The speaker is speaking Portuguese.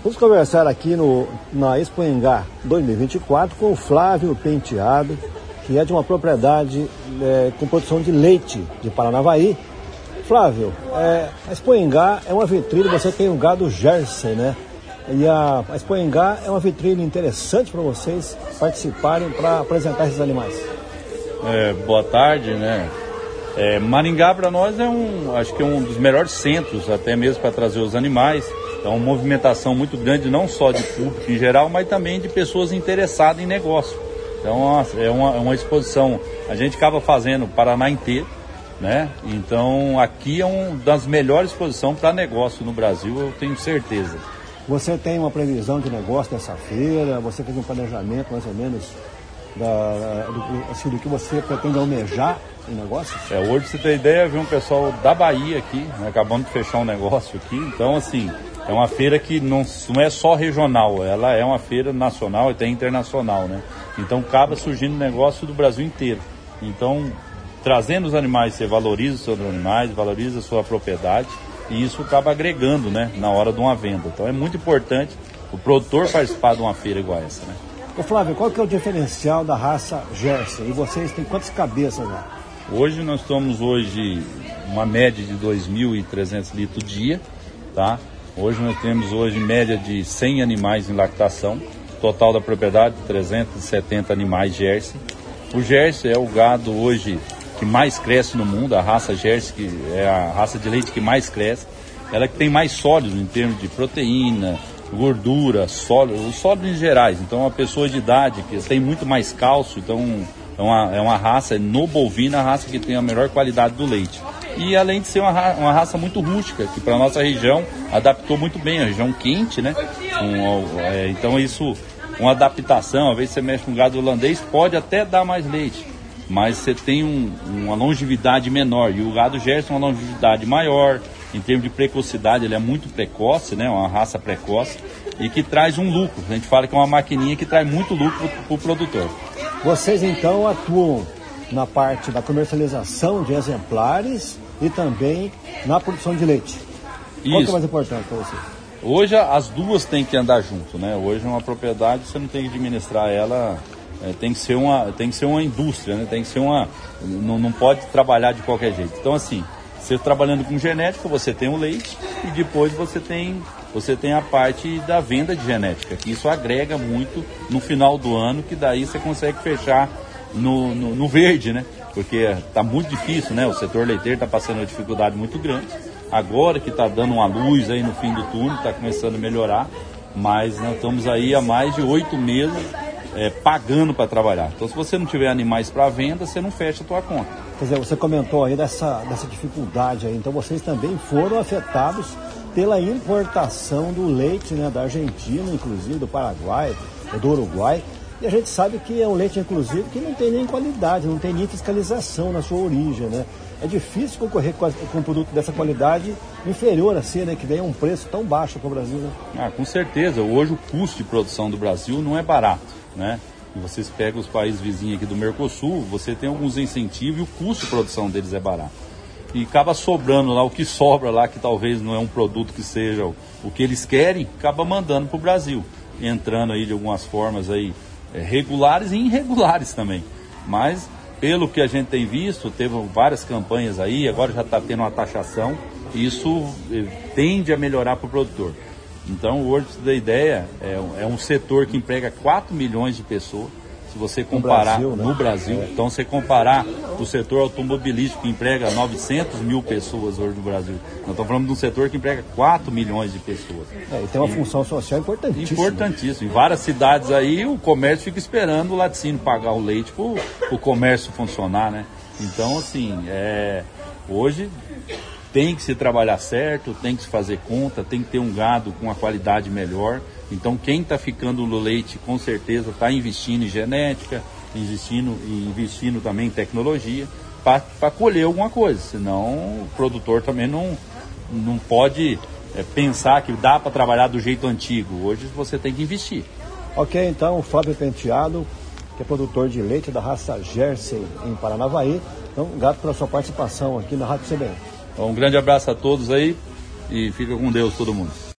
Vamos conversar aqui na Expoengá 2024 com o Flávio Penteado, que é de uma propriedade com produção de leite de Paranavaí. Flávio, a Expoengá é uma vitrine, você tem o gado Jersey, né? E a Expoengá é uma vitrine interessante para vocês participarem para apresentar esses animais. Boa tarde, né? Maringá para nós acho que é um dos melhores centros, até mesmo para trazer os animais. É uma movimentação muito grande, não só de público em geral, mas também de pessoas interessadas em negócio. Então é uma exposição, a gente acaba fazendo o Paraná inteiro, né? Então aqui é uma das melhores exposições para negócio no Brasil, eu tenho certeza. Você tem uma previsão de negócio dessa feira? Você fez um planejamento mais ou menos do que você pretende almejar em negócio? Hoje, você tem ideia, vi um pessoal da Bahia aqui, né, acabando de fechar um negócio aqui. Então, assim, é uma feira que não é só regional, ela é uma feira nacional e até internacional, né? Então, acaba surgindo negócio do Brasil inteiro. Então, trazendo os animais, você valoriza os seus animais, valoriza a sua propriedade e isso acaba agregando, né, na hora de uma venda. Então, é muito importante o produtor participar de uma feira igual essa, né? Ô Flávio, qual que é o diferencial da raça Jersey? E vocês têm quantas cabeças lá? Hoje nós estamos uma média de 2.300 litros dia, tá? Hoje nós temos média de 100 animais em lactação, total da propriedade 370 animais Jersey. O Jersey é o gado hoje que mais cresce no mundo, a raça Jersey, que é a raça de leite que mais cresce, ela que tem mais sólidos em termos de proteína, gordura, sólidos, os sólidos em gerais. Então uma pessoa de idade que tem muito mais cálcio, então é uma raça, no bovino, a raça que tem a melhor qualidade do leite. E além de ser uma raça muito rústica, que para a nossa região adaptou muito bem, a região quente, né? Então isso, uma adaptação, às vezes você mexe com gado holandês, pode até dar mais leite, mas você tem uma longevidade menor, e o gado Jersey tem uma longevidade maior, em termos de precocidade ele é muito precoce, né? Uma raça precoce, e que traz um lucro, a gente fala que é uma maquininha que traz muito lucro para o produtor. Vocês então atuam na parte da comercialização de exemplares e também na produção de leite. Qual que é mais importante para vocês? Hoje as duas têm que andar junto, né? Hoje uma propriedade você não tem que administrar ela, tem que ser uma indústria, né? Tem que ser não pode trabalhar de qualquer jeito. Então assim, você trabalhando com genética, você tem o leite e depois você tem a parte da venda de genética, que isso agrega muito no final do ano, que daí você consegue fechar no verde, né? Porque está muito difícil, né? O setor leiteiro está passando uma dificuldade muito grande. Agora que está dando uma luz aí no fim do túnel, está começando a melhorar, mas nós estamos aí há mais de 8 meses pagando para trabalhar. Então, se você não tiver animais para venda, você não fecha a tua conta. Quer dizer, você comentou aí dessa dificuldade aí, então vocês também foram afetados pela importação do leite, né, da Argentina, inclusive do Paraguai, do Uruguai, e a gente sabe que é um leite, inclusive, que não tem nem qualidade, não tem nem fiscalização na sua origem, né? É difícil concorrer com um produto dessa qualidade inferior a ser, né, que daí é um preço tão baixo para o Brasil, né? Com certeza, hoje o custo de produção do Brasil não é barato, né? E vocês pegam os países vizinhos aqui do Mercosul, você tem alguns incentivos e o custo de produção deles é barato. E acaba sobrando lá, o que sobra lá, que talvez não é um produto que seja o que eles querem, acaba mandando para o Brasil, entrando aí de algumas formas aí, regulares e irregulares também. Mas, pelo que a gente tem visto, teve várias campanhas aí, agora já está tendo uma taxação, e isso tende a melhorar para o produtor. Então, hoje, da ideia, é um setor que emprega 4 milhões de pessoas. Se você comparar no Brasil, então você comparar o setor automobilístico que emprega 900 mil pessoas hoje no Brasil, nós estamos falando de um setor que emprega 4 milhões de pessoas. E tem uma função social importantíssima. Importantíssimo. Em várias cidades aí o comércio fica esperando o laticínio pagar o leite para o comércio funcionar, né? Então assim, hoje tem que se trabalhar certo, tem que se fazer conta, tem que ter um gado com uma qualidade melhor. Então quem está ficando no leite com certeza está investindo em genética, investindo também em tecnologia para colher alguma coisa, senão o produtor também não pode pensar que dá para trabalhar do jeito antigo. Hoje você tem que investir. Ok, então o Flávio Penteado, que é produtor de leite da raça Jersey em Paranavaí. Então, grato pela sua participação aqui na Rádio CBN. Um grande abraço a todos aí e fica com Deus todo mundo.